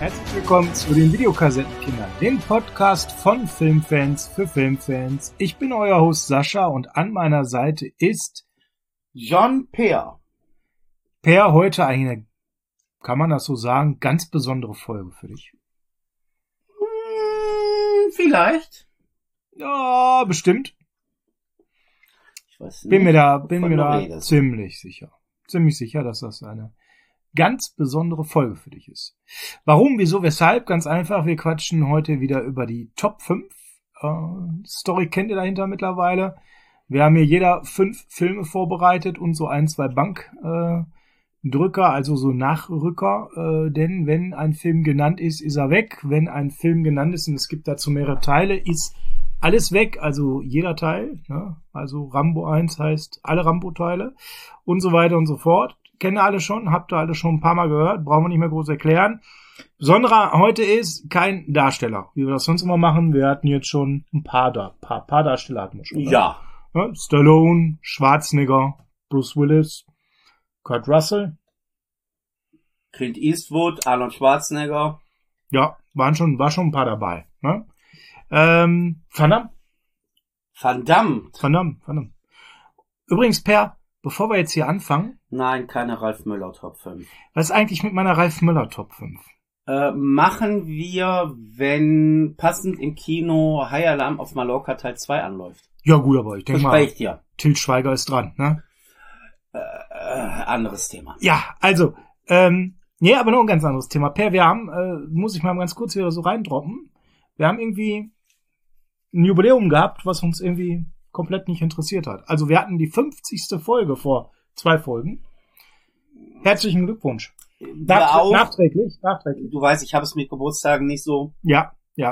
Herzlich willkommen zu den Videokassettenkindern, dem Podcast von Filmfans für Filmfans. Ich bin euer Host Sascha und an meiner Seite ist John Peer. Per, heute eine, kann man das so sagen, ganz besondere Folge für dich. Vielleicht. Ja, bestimmt. Ich weiß nicht. Bin mir da ziemlich sicher. Ziemlich sicher, dass das eine ganz besondere Folge für dich ist. Warum, wieso, weshalb? Ganz einfach, wir quatschen heute wieder über die Top 5. Story kennt ihr dahinter mittlerweile. Wir haben hier jeder 5 Filme vorbereitet und so 1, 2 Bankdrücker, also so Nachrücker. Denn wenn ein Film genannt ist, ist er weg. Wenn ein Film genannt ist und es gibt dazu mehrere Teile, ist alles weg, also jeder Teil. Ne? Also Rambo 1 heißt alle Rambo-Teile und so weiter und so fort. Kennen alle schon, habt ihr alle schon ein paar Mal gehört, brauchen wir nicht mehr groß erklären. Besonderer heute ist kein Darsteller, wie wir das sonst immer machen. Wir hatten jetzt schon ein paar Darsteller hatten wir schon. Ja. Ja. Stallone, Schwarzenegger, Bruce Willis, Kurt Russell. Clint Eastwood, Arnold Schwarzenegger. Ja, war schon ein paar dabei. Ne? Van Damme. Verdammt. Übrigens, Per, bevor wir jetzt hier anfangen. Nein, keine Ralf Möller Top 5. Was ist eigentlich mit meiner Ralf Möller Top 5? Machen wir, wenn passend im Kino High Alarm auf Mallorca Teil 2 anläuft. Ja gut, aber ich denke mal, dir. Til Schweiger ist dran, ne? Anderes Thema. Ja, also, nee, aber noch ein ganz anderes Thema. Per, wir haben, muss ich mal ganz kurz wieder so reindroppen, wir haben irgendwie ein Jubiläum gehabt, was uns irgendwie komplett nicht interessiert hat. Also wir hatten die 50. Folge vor 2 Folgen. Herzlichen Glückwunsch. Nachträglich. Du weißt, ich habe es mit Geburtstagen nicht so. Ja.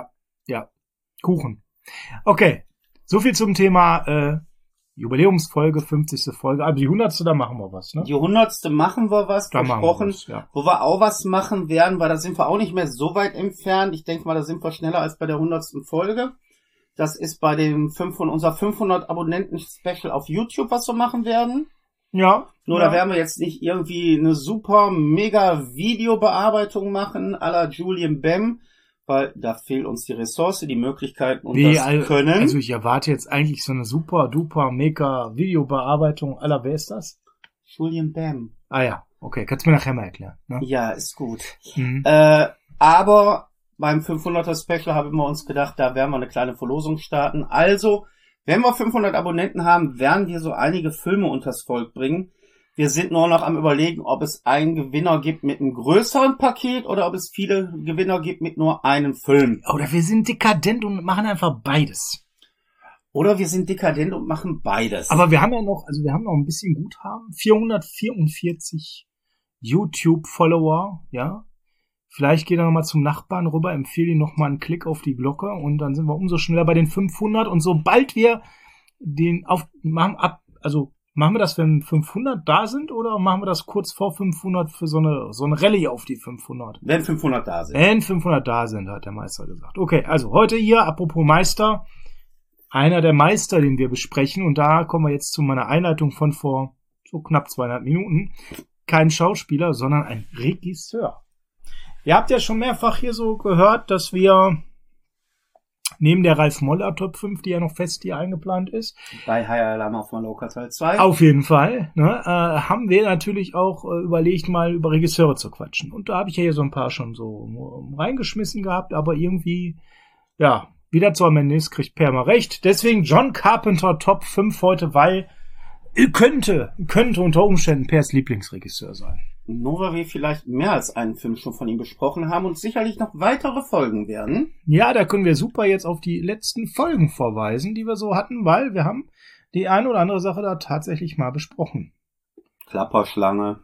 Kuchen. Okay, so viel zum Thema Jubiläumsfolge, 50. Folge. Also die 100. da machen wir was, ne? Die 100. machen wir was, da versprochen. Was, ja. Wo wir auch was machen werden, weil da sind wir auch nicht mehr so weit entfernt. Ich denke mal, da sind wir schneller als bei der 100. Folge. Das ist bei dem unser 500 Abonnenten-Special auf YouTube, was wir machen werden. Ja. Nur da werden wir jetzt nicht irgendwie eine super, mega Videobearbeitung machen, à la Julian Bam, weil da fehlt uns die Ressource, die Möglichkeiten und das Können. Also ich erwarte jetzt eigentlich so eine super, duper, mega Videobearbeitung à la, wer ist das? Julian Bam. Ah ja, okay, kannst du mir nachher mal erklären. Ne? Ja, ist gut. Mhm. Aber beim 500er Special haben wir uns gedacht, da werden wir eine kleine Verlosung starten. Also, wenn wir 500 Abonnenten haben, werden wir so einige Filme unters Volk bringen. Wir sind nur noch am Überlegen, ob es einen Gewinner gibt mit einem größeren Paket oder ob es viele Gewinner gibt mit nur einem Film. Oder wir sind dekadent und machen einfach beides. Aber wir haben noch ein bisschen Guthaben. 444 YouTube-Follower, ja. Vielleicht geht er nochmal zum Nachbarn rüber, empfehle ihm nochmal einen Klick auf die Glocke und dann sind wir umso schneller bei den 500 und sobald wir machen wir das, wenn 500 da sind oder machen wir das kurz vor 500 für so eine Rallye auf die 500? Wenn 500 da sind. Wenn 500 da sind, hat der Meister gesagt. Okay, also heute hier, apropos Meister, einer der Meister, den wir besprechen und da kommen wir jetzt zu meiner Einleitung von vor so knapp 200 Minuten. Kein Schauspieler, sondern ein Regisseur. Ihr habt ja schon mehrfach hier so gehört, dass wir neben der Ralf Möller Top 5, die ja noch fest hier eingeplant ist. Bei High Alarm auf Mallorca Teil 2. Auf jeden Fall. Ne, haben wir natürlich auch überlegt, mal über Regisseure zu quatschen. Und da habe ich ja hier so ein paar schon so reingeschmissen gehabt, aber irgendwie, ja, wieder zu am Ende ist, kriegt Per mal recht. Deswegen John Carpenter Top 5 heute, weil könnte unter Umständen Pers Lieblingsregisseur sein. Nur weil wir vielleicht mehr als einen Film schon von ihm besprochen haben und sicherlich noch weitere Folgen werden. Ja, da können wir super jetzt auf die letzten Folgen verweisen, die wir so hatten, weil wir haben die eine oder andere Sache da tatsächlich mal besprochen. Klapperschlange.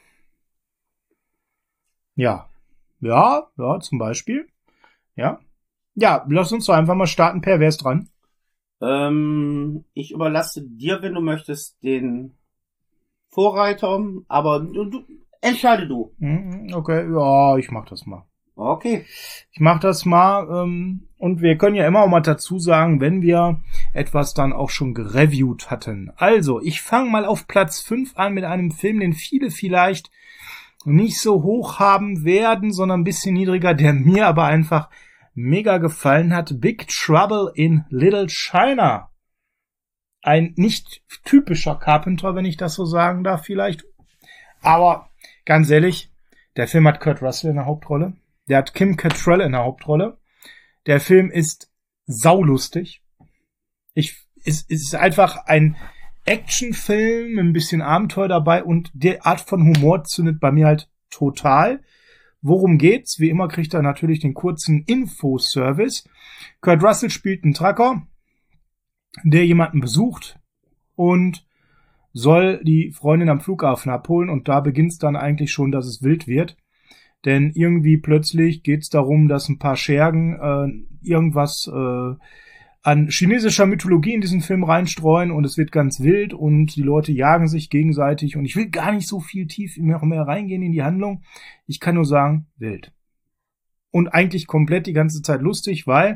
Ja, zum Beispiel. Ja, lass uns doch einfach mal starten. Per, wer ist dran? Ich überlasse dir, wenn du möchtest, den Vorreiter, aber du entscheide du. Okay, ja, ich mach das mal. Okay. Ich mach das mal und wir können ja immer auch mal dazu sagen, wenn wir etwas dann auch schon gereviewt hatten. Also, ich fange mal auf Platz 5 an mit einem Film, den viele vielleicht nicht so hoch haben werden, sondern ein bisschen niedriger, der mir aber einfach mega gefallen hat. Big Trouble in Little China. Ein nicht typischer Carpenter, wenn ich das so sagen darf vielleicht. Aber ganz ehrlich, der Film hat Kurt Russell in der Hauptrolle. Der hat Kim Cattrall in der Hauptrolle. Der Film ist saulustig. Es ist einfach ein Actionfilm, ein bisschen Abenteuer dabei und die Art von Humor zündet bei mir halt total. Worum geht's? Wie immer kriegt er natürlich den kurzen Infoservice. Kurt Russell spielt einen Trucker, der jemanden besucht und soll die Freundin am Flughafen abholen und da beginnt's dann eigentlich schon, dass es wild wird. Denn irgendwie plötzlich geht's darum, dass ein paar Schergen irgendwas an chinesischer Mythologie in diesen Film reinstreuen und es wird ganz wild und die Leute jagen sich gegenseitig und ich will gar nicht so viel tief mehr reingehen in die Handlung. Ich kann nur sagen, wild. Und eigentlich komplett die ganze Zeit lustig, weil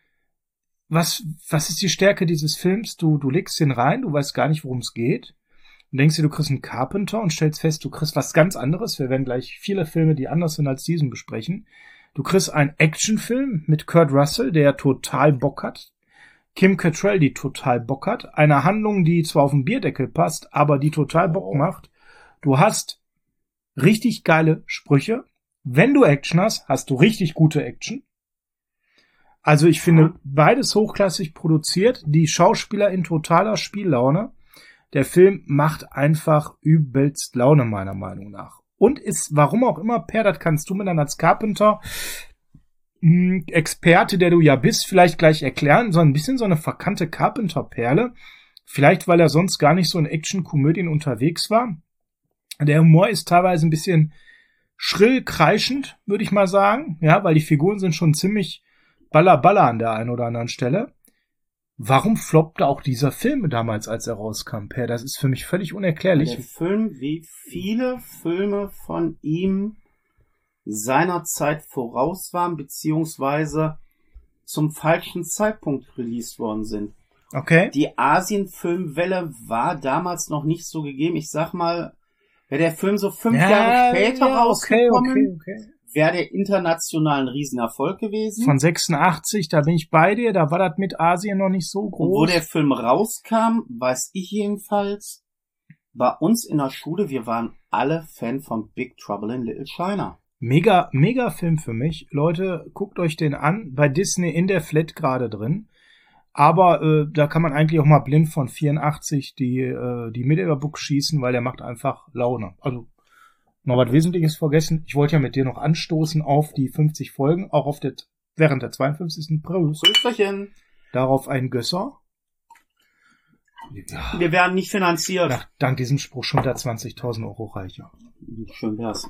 was ist die Stärke dieses Films? Du legst den rein, du weißt gar nicht, worum es geht. Und denkst dir, du kriegst einen Carpenter und stellst fest, du kriegst was ganz anderes. Wir werden gleich viele Filme, die anders sind als diesen, besprechen. Du kriegst einen Actionfilm mit Kurt Russell, der total Bock hat. Kim Cattrall, die total Bock hat. Eine Handlung, die zwar auf den Bierdeckel passt, aber die total Bock macht. Du hast richtig geile Sprüche. Wenn du Action hast, hast du richtig gute Action. Also ich finde beides hochklassig produziert. Die Schauspieler in totaler Spiellaune. Der Film macht einfach übelst Laune, meiner Meinung nach. Und ist, warum auch immer, Per, das kannst du mir dann als Carpenter Experte, der du ja bist, vielleicht gleich erklären, so ein bisschen so eine verkannte Carpenter-Perle. Vielleicht, weil er sonst gar nicht so in Action-Komödien unterwegs war. Der Humor ist teilweise ein bisschen schrill kreischend, würde ich mal sagen. Ja, weil die Figuren sind schon ziemlich Baller an der einen oder anderen Stelle. Warum floppte auch dieser Film damals, als er rauskam, Per? Das ist für mich völlig unerklärlich. Der Film, wie viele Filme von ihm seiner Zeit voraus waren, beziehungsweise zum falschen Zeitpunkt released worden sind. Okay. Die Asien-Filmwelle war damals noch nicht so gegeben. Ich sag mal, wäre der Film so 5 Jahre später rausgekommen, wäre der international ein Riesenerfolg gewesen. Von 86, da bin ich bei dir, da war das mit Asien noch nicht so groß. Und wo der Film rauskam, weiß ich jedenfalls, bei uns in der Schule, wir waren alle Fan von Big Trouble in Little China. Mega Film für mich. Leute, guckt euch den an. Bei Disney in der Flat gerade drin. Aber da kann man eigentlich auch mal blind von 84 die Mid-Air-Book schießen, weil der macht einfach Laune. Also noch was Wesentliches vergessen. Ich wollte ja mit dir noch anstoßen auf die 50 Folgen, auch auf während der 52. Prösterchen. Darauf ein Gösser. Ja. Wir werden nicht finanziert. Dank diesem Spruch schon der 20.000 Euro reicher. Schön wär's.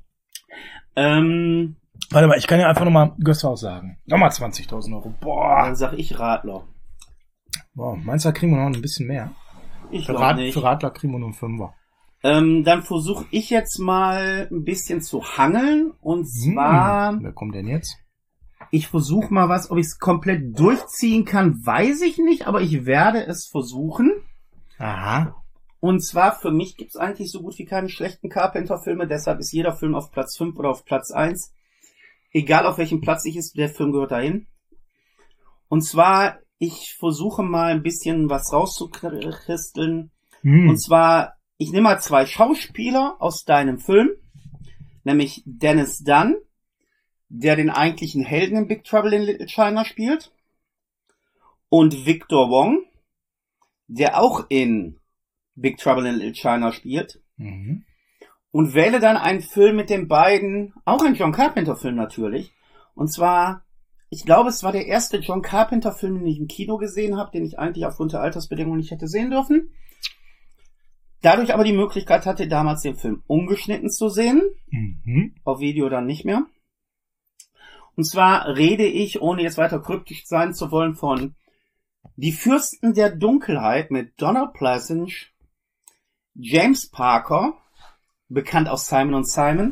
Warte mal, ich kann ja einfach nochmal Gösser sagen. Nochmal 20.000 Euro. Boah. Dann sag ich Radler. Boah, meinst du, da kriegen wir noch ein bisschen mehr? Ich glaube nicht. Für Radler kriegen wir nur einen Fünfer. Dann versuche ich jetzt mal ein bisschen zu hangeln. Und zwar... Wer kommt denn jetzt? Ich versuche mal was. Ob ich es komplett durchziehen kann, weiß ich nicht. Aber ich werde es versuchen. Aha. Und zwar, für mich gibt es eigentlich so gut wie keine schlechten Carpenter-Filme. Deshalb ist jeder Film auf Platz 5 oder auf Platz 1. Egal auf welchem Platz ich ist, der Film gehört dahin. Und zwar, ich versuche mal ein bisschen was rauszukristeln. Und zwar, ich nehme mal 2 Schauspieler aus deinem Film. Nämlich Dennis Dunn, der den eigentlichen Helden in Big Trouble in Little China spielt. Und Victor Wong, der auch in Big Trouble in Little China spielt. Und wähle dann einen Film mit den beiden, auch ein John Carpenter-Film natürlich. Und zwar, ich glaube, es war der erste John Carpenter-Film, den ich im Kino gesehen habe, den ich eigentlich aufgrund der Altersbedingungen nicht hätte sehen dürfen. Dadurch aber die Möglichkeit hatte, damals den Film ungeschnitten zu sehen. Auf Video dann nicht mehr. Und zwar rede ich, ohne jetzt weiter kryptisch sein zu wollen, von Die Fürsten der Dunkelheit mit Donald Pleasence, James Parker, bekannt aus Simon & Simon.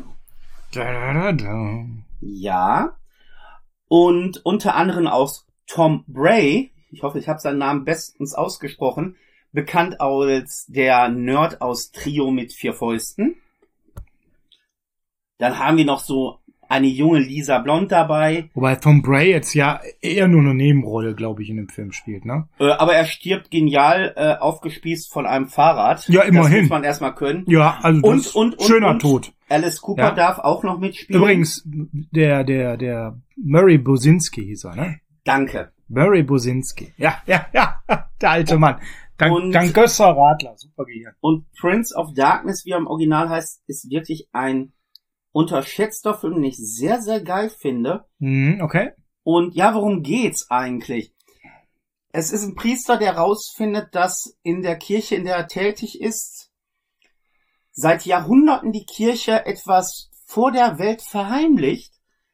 Ja. Und unter anderem aus Tom Bray, ich hoffe, ich habe seinen Namen bestens ausgesprochen, bekannt als der Nerd aus Trio mit 4 Fäusten. Dann haben wir noch so eine junge Lisa Blond dabei. Wobei Tom Bray jetzt ja eher nur eine Nebenrolle, glaube ich, in dem Film spielt, ne? Aber er stirbt genial aufgespießt von einem Fahrrad. Ja, immerhin. Das muss man erstmal können. Ja, also und schöner Tod. Alice Cooper darf auch noch mitspielen. Übrigens, der Murray Bosinski hieß er, ne? Danke. Murray Bosinski. Ja, der alte Mann. Dank Gösser Radler, super Gehirn. Und Prince of Darkness, wie er im Original heißt, ist wirklich ein unterschätzter Film, den ich sehr, sehr geil finde. Okay. Und ja, worum geht's eigentlich? Es ist ein Priester, der rausfindet, dass in der Kirche, in der er tätig ist, seit Jahrhunderten die Kirche etwas vor der Welt verheimlicht.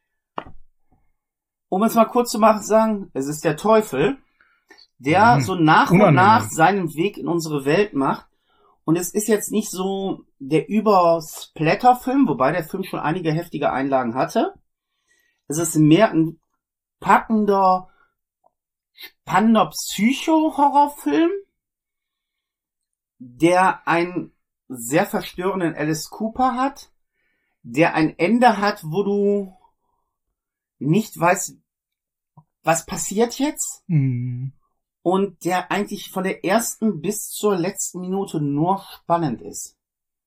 Um es mal kurz zu machen, sagen, es ist der Teufel, der so nach und nach seinen Weg in unsere Welt macht. Und es ist jetzt nicht so der Über-Splatter-Film, wobei der Film schon einige heftige Einlagen hatte. Es ist mehr ein packender, spannender Psycho-Horrorfilm, der einen sehr verstörenden Alice Cooper hat, der ein Ende hat, wo du nicht weißt, was passiert jetzt? Und der eigentlich von der ersten bis zur letzten Minute nur spannend ist.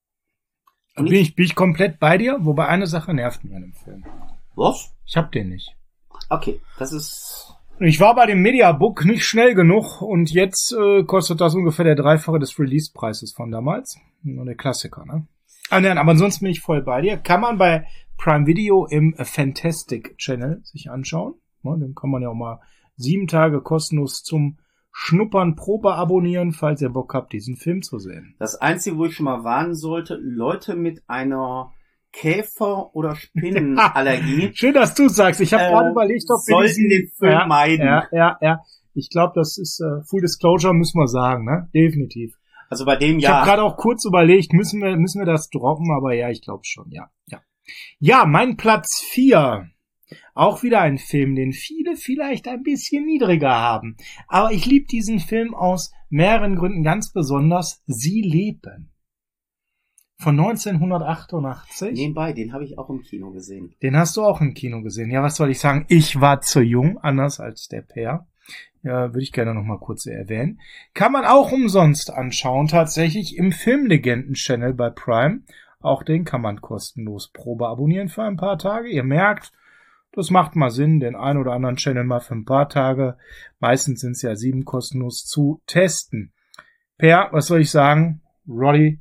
Bin ich komplett bei dir, wobei eine Sache nervt mich an dem Film. Was? Ich hab den nicht. Okay, das ist... Ich war bei dem Mediabook nicht schnell genug und jetzt kostet das ungefähr der Dreifache des Release-Preises von damals. Nur der Klassiker, ne? Aber ansonsten bin ich voll bei dir. Kann man bei Prime Video im Fantastic Channel sich anschauen. Den kann man ja auch mal 7 Tage kostenlos zum Schnuppern, Probe abonnieren, falls ihr Bock habt, diesen Film zu sehen. Das Einzige, wo ich schon mal warnen sollte, Leute mit einer Käfer- oder Spinnenallergie. Schön, dass du sagst. Ich habe gerade überlegt, ob wir sollten den Film meiden. Ja. Ich glaube, das ist Full Disclosure, müssen wir sagen, ne? Definitiv. Also bei dem Ich habe gerade auch kurz überlegt, müssen wir das droppen, aber ja, ich glaube schon, ja. Ja, mein Platz 4. Auch wieder ein Film, den viele vielleicht ein bisschen niedriger haben. Aber ich liebe diesen Film aus mehreren Gründen ganz besonders. Sie leben. Von 1988. Nebenbei, den habe ich auch im Kino gesehen. Den hast du auch im Kino gesehen. Ja, was soll ich sagen? Ich war zu jung, anders als der Per. Ja, würde ich gerne noch mal kurz erwähnen. Kann man auch umsonst anschauen, tatsächlich im Filmlegenden-Channel bei Prime. Auch den kann man kostenlos Probe abonnieren für ein paar Tage. Ihr merkt, das macht mal Sinn, den ein oder anderen Channel mal für ein paar Tage, meistens sind es ja 7 kostenlos, zu testen. Per, was soll ich sagen? Rowdy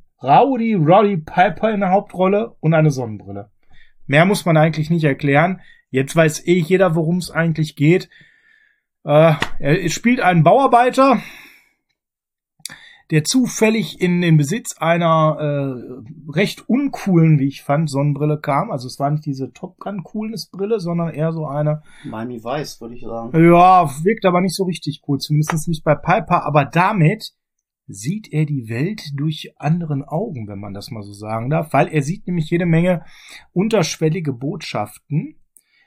Piper in der Hauptrolle und eine Sonnenbrille. Mehr muss man eigentlich nicht erklären. Jetzt weiß jeder, worum es eigentlich geht. Er spielt einen Bauarbeiter, der zufällig in den Besitz einer recht uncoolen, wie ich fand, Sonnenbrille kam. Also es war nicht diese Top Gun Coolness-Brille, sondern eher so eine... Miami Vice, würde ich sagen. Ja, wirkt aber nicht so richtig cool, zumindest nicht bei Piper. Aber damit sieht er die Welt durch anderen Augen, wenn man das mal so sagen darf. Weil er sieht nämlich jede Menge unterschwellige Botschaften,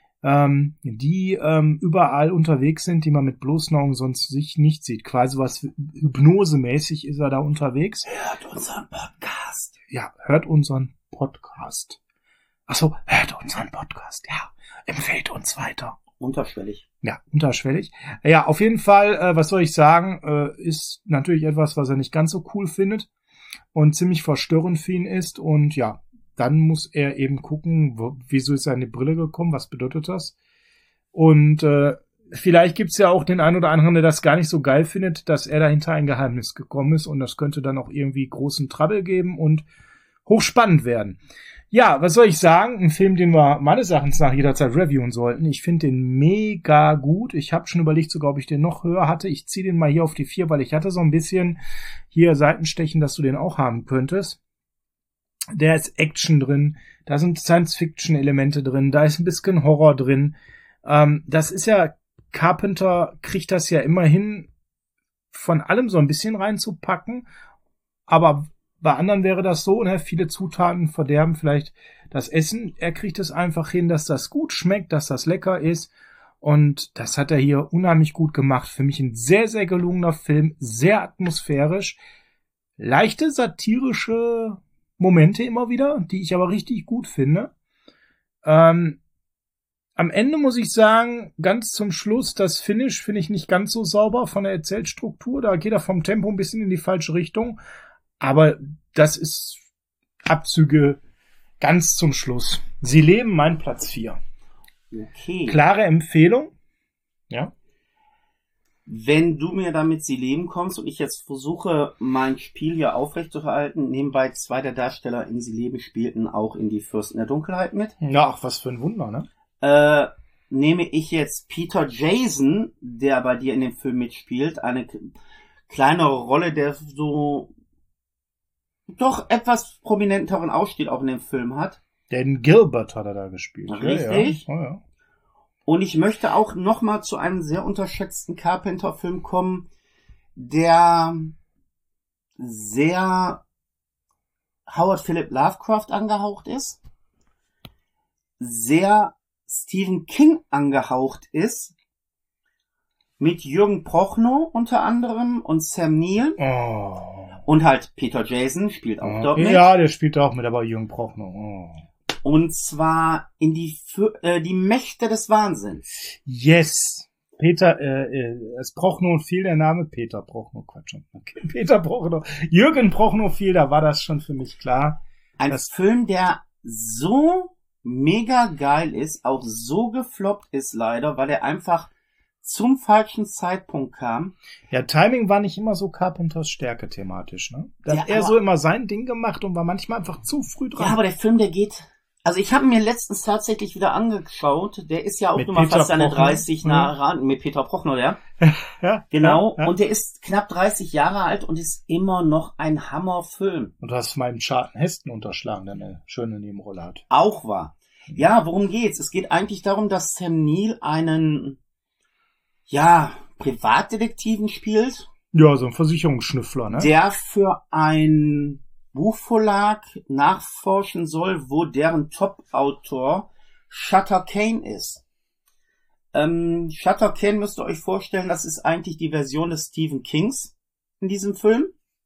die überall unterwegs sind, die man mit bloßen Augen sonst sich nicht sieht. Quasi was hypnosemäßig ist er da unterwegs. Hört unseren Podcast. Ja, hört unseren Podcast. Achso, hört unseren Podcast. Ja, empfehlt uns weiter. Unterschwellig. Ja, unterschwellig. Ja, auf jeden Fall, was soll ich sagen, ist natürlich etwas, was er nicht ganz so cool findet und ziemlich verstörend für ihn ist. Und ja, dann muss er eben gucken, wieso ist er an die Brille gekommen, was bedeutet das? Und vielleicht gibt's ja auch den einen oder anderen, der das gar nicht so geil findet, dass er dahinter ein Geheimnis gekommen ist. Und das könnte dann auch irgendwie großen Trouble geben und hochspannend werden. Ja, was soll ich sagen? Ein Film, den wir meines Erachtens nach jederzeit reviewen sollten. Ich finde den mega gut. Ich habe schon überlegt sogar, ob ich den noch höher hatte. Ich ziehe den mal hier auf die 4, weil ich hatte so ein bisschen hier Seitenstechen, dass du den auch haben könntest. Da ist Action drin, da sind Science-Fiction-Elemente drin, da ist ein bisschen Horror drin. Das ist ja, Carpenter kriegt das ja immerhin von allem so ein bisschen reinzupacken, aber bei anderen wäre das so, ne, viele Zutaten verderben vielleicht das Essen. Er kriegt es einfach hin, dass das gut schmeckt, dass das lecker ist und das hat er hier unheimlich gut gemacht. Für mich ein sehr, sehr gelungener Film, sehr atmosphärisch, leichte satirische Momente immer wieder, die ich aber richtig gut finde. Am Ende muss ich sagen, ganz zum Schluss, das Finish finde ich nicht ganz so sauber von der Erzählstruktur. Da geht er vom Tempo ein bisschen in die falsche Richtung. Aber das ist Abzüge ganz zum Schluss. Sie leben, mein Platz 4. Okay. Klare Empfehlung. Ja. Wenn du mir damit Sie leben kommst und ich jetzt versuche, mein Spiel hier aufrechtzuerhalten, nebenbei 2 der Darsteller in Sie leben spielten auch in die Fürsten der Dunkelheit mit. Ja, ach, was für ein Wunder, ne? Nehme ich jetzt Peter Jason, der bei dir in dem Film mitspielt, eine kleinere Rolle, der so doch etwas prominenteren Ausstieg auch in dem Film hat. Den Gilbert hat er da gespielt. Richtig. Ja, ja. Und ich möchte auch noch mal zu einem sehr unterschätzten Carpenter-Film kommen, der sehr Howard Philip Lovecraft angehaucht ist, sehr Stephen King angehaucht ist, mit Jürgen Prochnow unter anderem und Sam Neill. Oh. Und halt Peter Jason spielt auch dort mit. Ja, der spielt auch mit, aber Jürgen Prochnow. Oh. Und zwar in die Mächte des Wahnsinns. Yes. Peter, es Prochnow fiel der Name Peter Prochnow, Quatsch. Okay. Peter Prochnow. Jürgen Prochnow fiel, da war das schon für mich klar. Ein Film, der so mega geil ist, auch so gefloppt ist leider, weil er einfach zum falschen Zeitpunkt kam. Ja, Timing war nicht immer so Carpenters Stärke thematisch, ne? Da hat er so immer sein Ding gemacht und war manchmal einfach zu früh dran. Ja, aber der Film, der geht... Also ich habe mir letztens tatsächlich wieder angeschaut, der ist ja auch nur mal fast seine 30 nah ran, mit Peter Prochnow, ja? Ja, genau, ja. Und der ist knapp 30 Jahre alt und ist immer noch ein Hammerfilm. Und du hast meinen Charlton Heston unterschlagen, der eine schöne Nebenrolle hat. Auch wahr. Ja, worum geht's? Es geht eigentlich darum, dass Sam Neill einen, Privatdetektiven spielt. Ja, so ein Versicherungsschnüffler, ne? Der für ein Buchverlag nachforschen soll, wo deren Top-Autor Shutter Kane ist. Shutter Kane müsst ihr euch vorstellen, das ist eigentlich die Version des Stephen Kings in diesem Film.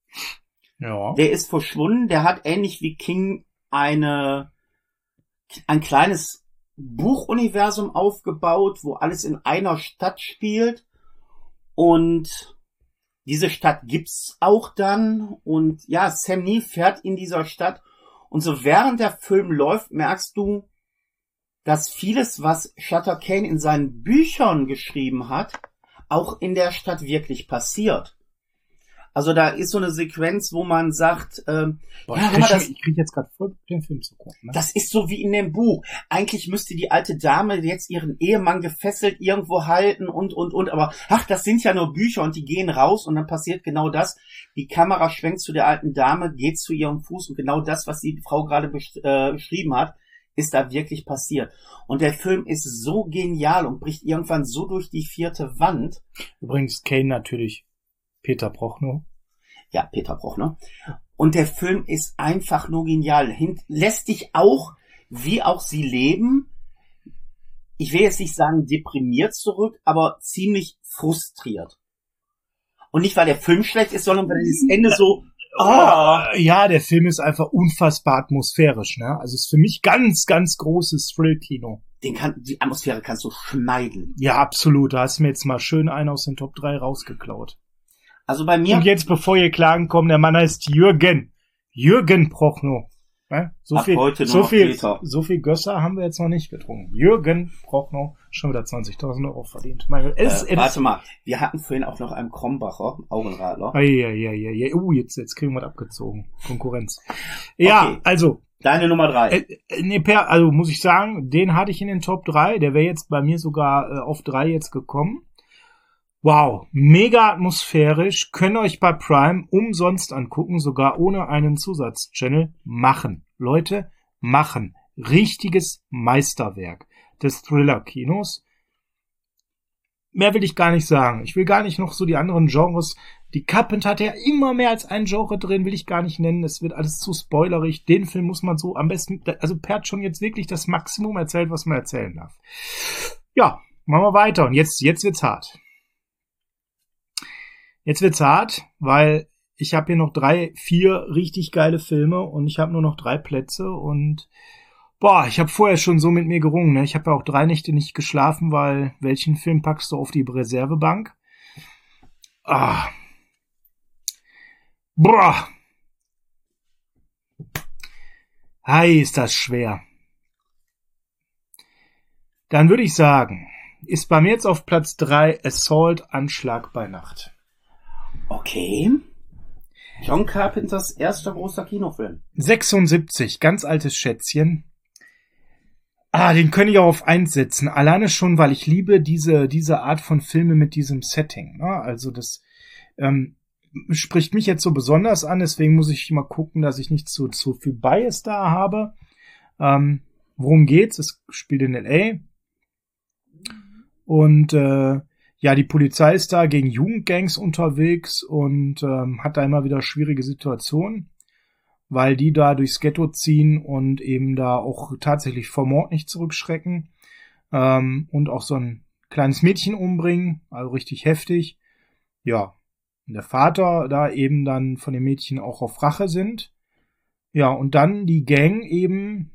Ja. Der ist verschwunden, der hat ähnlich wie King ein kleines Buchuniversum aufgebaut, wo alles in einer Stadt spielt und diese Stadt gibt's auch dann und ja, Sam Neill fährt in dieser Stadt und so während der Film läuft, merkst du, dass vieles, was Shutter Kane in seinen Büchern geschrieben hat, auch in der Stadt wirklich passiert. Also da ist so eine Sequenz, wo man sagt, ich krieg jetzt gerade voll den Film zu gucken. Ne? Das ist so wie in dem Buch. Eigentlich müsste die alte Dame jetzt ihren Ehemann gefesselt irgendwo halten und. Aber das sind ja nur Bücher und die gehen raus und dann passiert genau das. Die Kamera schwenkt zu der alten Dame, geht zu ihrem Fuß und genau das, was die Frau gerade beschrieben hat, ist da wirklich passiert. Und der Film ist so genial und bricht irgendwann so durch die 4. Wand. Übrigens Kane natürlich. Peter Prochnow. Ja, Peter Prochnow. Und der Film ist einfach nur genial. Lässt dich auch, wie auch Sie leben, ich will jetzt nicht sagen deprimiert zurück, aber ziemlich frustriert. Und nicht, weil der Film schlecht ist, sondern weil das Ende so... Ja, der Film ist einfach unfassbar atmosphärisch, ne? Also ist für mich ganz, ganz großes Thrill-Kino. Die Atmosphäre kannst du schneiden. Ja, absolut. Da hast du mir jetzt mal schön einen aus den Top 3 rausgeklaut. Also bei mir... Und jetzt, bevor ihr Klagen kommt, der Mann heißt Jürgen Prochnow. Ja? So viel Gösser haben wir jetzt noch nicht getrunken. Jürgen Prochnow, schon wieder 20.000 Euro verdient. Warte mal, wir hatten vorhin auch noch einen Krombacher, Augenradler. Ja. Jetzt kriegen wir das abgezogen. Konkurrenz. Ja, okay. Also... Deine Nummer 3. Also muss ich sagen, den hatte ich in den Top 3. Der wäre jetzt bei mir sogar auf 3 jetzt gekommen. Wow, mega atmosphärisch, könnt ihr euch bei Prime umsonst angucken, sogar ohne einen Zusatzchannel. Machen. Leute, machen. Richtiges Meisterwerk des Thriller-Kinos. Mehr will ich gar nicht sagen. Ich will gar nicht noch so die anderen Genres. Die Carpenter hat ja immer mehr als ein Genre drin, will ich gar nicht nennen. Es wird alles zu spoilerig. Den Film muss man so am besten, also Per hat schon jetzt wirklich das Maximum erzählt, was man erzählen darf. Ja, machen wir weiter. Und jetzt wird's hart. Jetzt wird's hart, weil ich habe hier noch 4 richtig geile Filme und ich habe nur noch 3 Plätze und Boah, ich habe vorher schon so mit mir gerungen. Ne? Ich habe ja auch 3 Nächte nicht geschlafen, weil welchen Film packst du auf die Reservebank? Ah. Boah. Hi, ist das schwer. Dann würde ich sagen, ist bei mir jetzt auf Platz 3 Assault, Anschlag bei Nacht. Okay. John Carpenters erster großer Kinofilm. 76, ganz altes Schätzchen. Den könnte ich auch auf 1 setzen. Alleine schon, weil ich liebe diese Art von Filme mit diesem Setting. Ne? Also das spricht mich jetzt so besonders an, deswegen muss ich mal gucken, dass ich nicht zu viel Bias da habe. Worum geht's? Es spielt in L.A. Und die Polizei ist da gegen Jugendgangs unterwegs und hat da immer wieder schwierige Situationen, weil die da durchs Ghetto ziehen und eben da auch tatsächlich vor Mord nicht zurückschrecken und auch so ein kleines Mädchen umbringen, also richtig heftig. Ja, und der Vater da eben dann von dem Mädchen auch auf Rache sind. Ja, und dann die Gang eben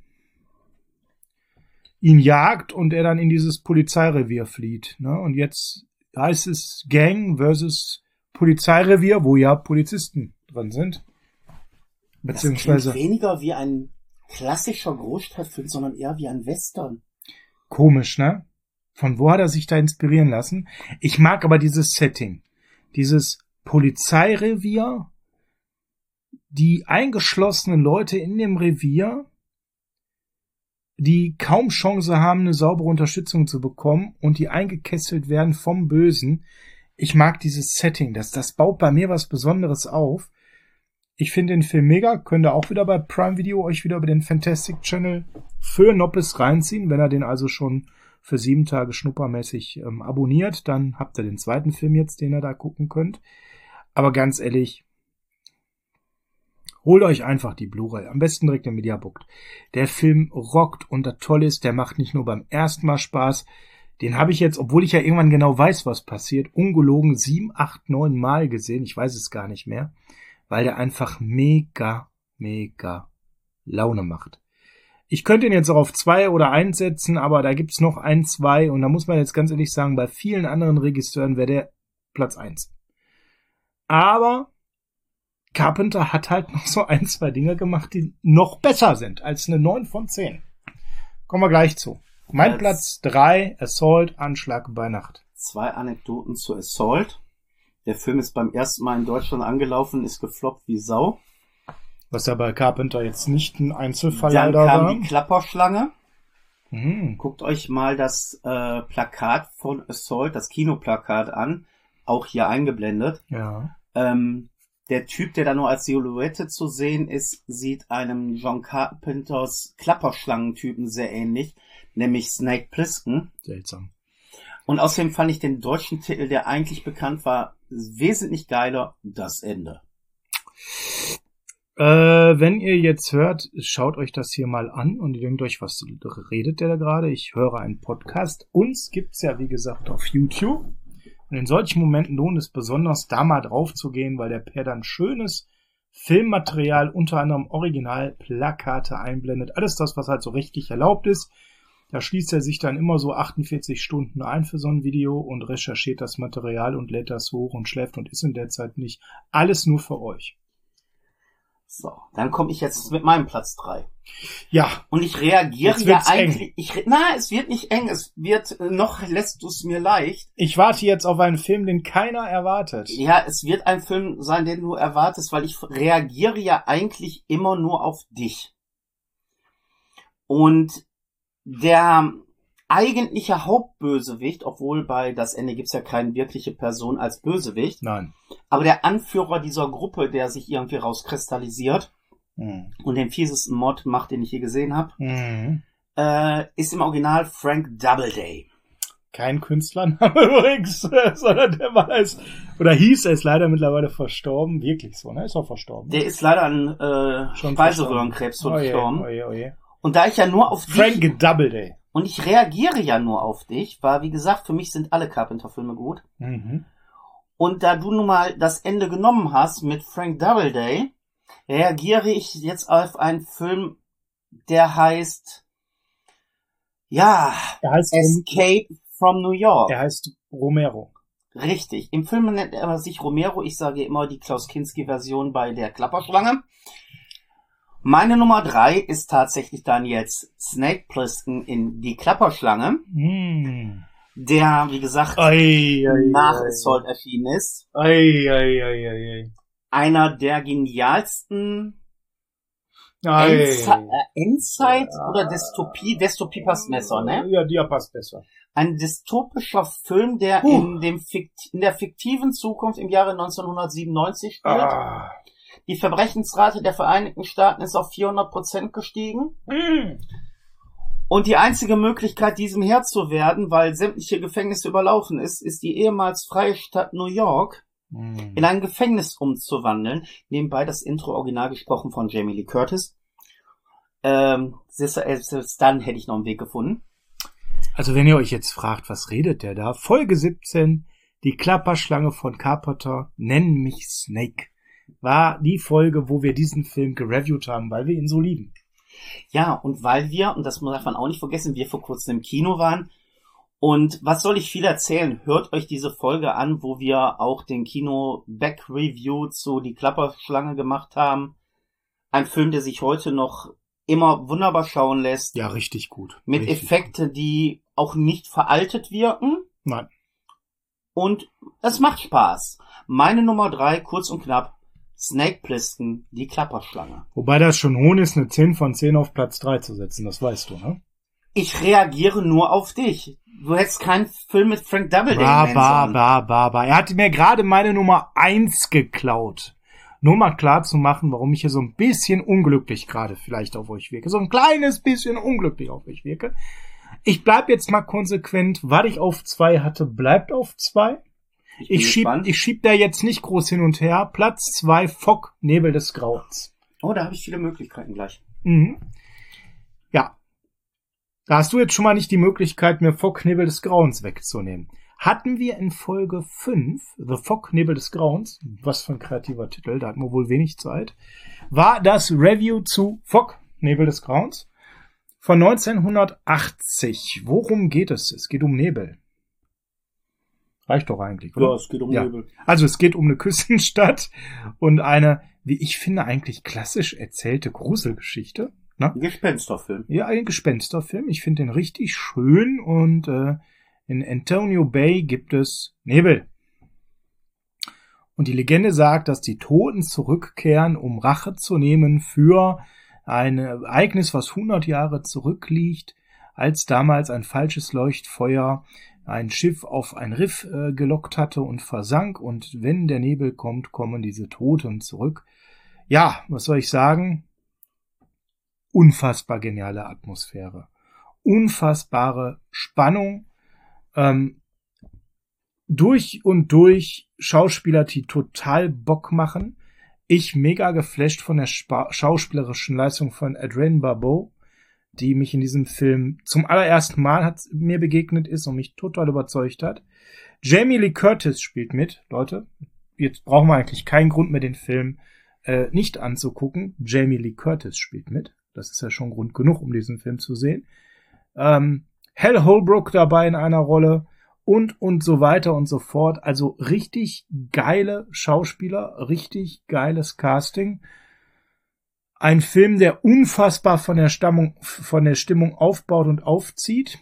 ihn jagt und er dann in dieses Polizeirevier flieht. Ne? Und jetzt heißt es Gang versus Polizeirevier, wo ja Polizisten drin sind. Beziehungsweise das klingt weniger wie ein klassischer Großstadtfilm, sondern eher wie ein Western. Komisch, ne? Von wo hat er sich da inspirieren lassen? Ich mag aber dieses Setting. Dieses Polizeirevier, die eingeschlossenen Leute in dem Revier, die kaum Chance haben, eine saubere Unterstützung zu bekommen und die eingekesselt werden vom Bösen. Ich mag dieses Setting. Das baut bei mir was Besonderes auf. Ich finde den Film mega. Könnt ihr auch wieder bei Prime Video euch wieder über den Fantastic Channel für Noppes reinziehen. Wenn ihr den also schon für 7 Tage schnuppermäßig abonniert, dann habt ihr den zweiten Film jetzt, den ihr da gucken könnt. Aber ganz ehrlich, holt euch einfach die Blu-ray. Am besten direkt im Mediabook. Der Film rockt und das Tolle ist, der macht nicht nur beim ersten Mal Spaß. Den habe ich jetzt, obwohl ich ja irgendwann genau weiß, was passiert, ungelogen 7, 8, 9 Mal gesehen. Ich weiß es gar nicht mehr. Weil der einfach mega, mega Laune macht. Ich könnte ihn jetzt auch auf 2 oder 1 setzen, aber da gibt's noch 1, 2 und da muss man jetzt ganz ehrlich sagen, bei vielen anderen Regisseuren wäre der Platz 1. Aber Carpenter hat halt noch so 1, 2 Dinge gemacht, die noch besser sind als eine 9 von 10. Kommen wir gleich zu. Mein Platz 3, Assault, Anschlag bei Nacht. 2 Anekdoten zu Assault. Der Film ist beim ersten Mal in Deutschland angelaufen, ist gefloppt wie Sau. Was ja bei Carpenter jetzt nicht ein Einzelfall dann leider war. Dann kam die Klapperschlange. Guckt euch mal das Plakat von Assault, das Kinoplakat an. Auch hier eingeblendet. Ja. Der Typ, der da nur als Silhouette zu sehen ist, sieht einem John Carpenters Klapperschlangentypen sehr ähnlich. Nämlich Snake Plissken. Seltsam. Und außerdem fand ich den deutschen Titel, der eigentlich bekannt war, wesentlich geiler, Das Ende. Wenn ihr jetzt hört, schaut euch das hier mal an und ihr denkt euch, was redet der da gerade? Ich höre einen Podcast. Uns gibt's ja, wie gesagt, auf YouTube. Und in solchen Momenten lohnt es besonders, da mal drauf zu gehen, weil der Per dann schönes Filmmaterial, unter anderem Originalplakate einblendet. Alles das, was halt so richtig erlaubt ist. Da schließt er sich dann immer so 48 Stunden ein für so ein Video und recherchiert das Material und lädt das hoch und schläft und ist in der Zeit nicht. Alles nur für euch. So, dann komme ich jetzt mit meinem Platz 3. Ja. Und ich reagiere ja eigentlich... es wird nicht eng. Es wird, noch lässt du es mir leicht. Ich warte jetzt auf einen Film, den keiner erwartet. Ja, es wird ein Film sein, den du erwartest, weil ich reagiere ja eigentlich immer nur auf dich. Und der eigentliche Hauptbösewicht, obwohl bei Das Ende gibt's ja keine wirkliche Person als Bösewicht. Nein. Aber der Anführer dieser Gruppe, der sich irgendwie rauskristallisiert und den fiesesten Mord macht, den ich je gesehen habe, ist im Original Frank Doubleday. Kein Künstlername übrigens, sondern der war oder hieß es leider mittlerweile verstorben. Wirklich so, ne? Ist auch verstorben. Der ist leider an Speiseröhrenkrebs verstorben. Oje. Und da ich ja nur auf Frank Doubleday. Und ich reagiere ja nur auf dich, weil, wie gesagt, für mich sind alle Carpenter-Filme gut. Und da du nun mal Das Ende genommen hast mit Frank Doubleday, reagiere ich jetzt auf einen Film, der heißt Ja, Escape from New York. Er heißt Romero. Richtig. Im Film nennt er sich Romero. Ich sage immer die Klaus-Kinski-Version bei der Klapperschlange. Meine Nummer 3 ist tatsächlich dann jetzt Snake Plissken in Die Klapperschlange. Der, wie gesagt, nach Assault erschienen ist. Einer der genialsten Endzeit oder Dystopie passt besser, ne? Ja, die passt besser. Ein dystopischer Film, der in der fiktiven Zukunft im Jahre 1997 spielt. Die Verbrechensrate der Vereinigten Staaten ist auf 400% gestiegen. Und die einzige Möglichkeit, diesem Herr zu werden, weil sämtliche Gefängnisse überlaufen ist die ehemals freie Stadt New York in ein Gefängnis umzuwandeln. Nebenbei das Intro original gesprochen von Jamie Lee Curtis. Selbst dann hätte ich noch einen Weg gefunden. Also wenn ihr euch jetzt fragt, was redet der da? Folge 17, die Klapperschlange von Carpenter, Nenn mich Snake, war die Folge, wo wir diesen Film gereviewt haben, weil wir ihn so lieben. Ja, und weil wir, und das darf man auch nicht vergessen, wir vor kurzem im Kino waren. Und was soll ich viel erzählen? Hört euch diese Folge an, wo wir auch den Kino-Back-Review zu Die Klapperschlange gemacht haben. Ein Film, der sich heute noch immer wunderbar schauen lässt. Ja, richtig gut. Mit Effekten, die auch nicht veraltet wirken. Nein. Und es macht Spaß. Meine Nummer 3, kurz und knapp, Snake Plissken, Die Klapperschlange. Wobei das schon hohn ist, eine 10 von 10 auf Platz 3 zu setzen, das weißt du, ne? Ich reagiere nur auf dich. Du hättest keinen Film mit Frank Doubleday nennen sollen. Er hat mir gerade meine Nummer 1 geklaut. Nur mal klar zu machen, warum ich hier so ein bisschen unglücklich gerade vielleicht auf euch wirke. So ein kleines bisschen unglücklich auf euch wirke. Ich bleib jetzt mal konsequent. Was ich auf 2 hatte, bleibt auf 2. Ich schieb da jetzt nicht groß hin und her. Platz 2, Fog, Nebel des Grauens. Oh, da habe ich viele Möglichkeiten gleich. Ja. Da hast du jetzt schon mal nicht die Möglichkeit, mir Fog, Nebel des Grauens wegzunehmen. Hatten wir in Folge 5, The Fog, Nebel des Grauens, was für ein kreativer Titel, da hatten wir wohl wenig Zeit, war das Review zu Fog, Nebel des Grauens von 1980. Worum geht es? Es geht um Nebel. Reicht doch eigentlich, oder? Ja, es geht um Nebel. Also es geht um eine Küstenstadt und eine, wie ich finde, eigentlich klassisch erzählte Gruselgeschichte. Ne? Ein Gespensterfilm. Ja, ein Gespensterfilm. Ich finde den richtig schön und in Antonio Bay gibt es Nebel. Und die Legende sagt, dass die Toten zurückkehren, um Rache zu nehmen für ein Ereignis, was 100 Jahre zurückliegt, als damals ein falsches Leuchtfeuer ein Schiff auf ein Riff gelockt hatte und versank. Und wenn der Nebel kommt, kommen diese Toten zurück. Ja, was soll ich sagen? Unfassbar geniale Atmosphäre. Unfassbare Spannung. Durch und durch Schauspieler, die total Bock machen. Ich mega geflasht von der schauspielerischen Leistung von Adrienne Barbeau, die mich in diesem Film zum allerersten Mal mir begegnet ist und mich total überzeugt hat. Jamie Lee Curtis spielt mit, Leute. Jetzt brauchen wir eigentlich keinen Grund mehr, den Film nicht anzugucken. Jamie Lee Curtis spielt mit. Das ist ja schon Grund genug, um diesen Film zu sehen. Hal Holbrook dabei in einer Rolle und so weiter und so fort. Also richtig geile Schauspieler, richtig geiles Casting. Ein Film, der unfassbar von der Stimmung aufbaut und aufzieht.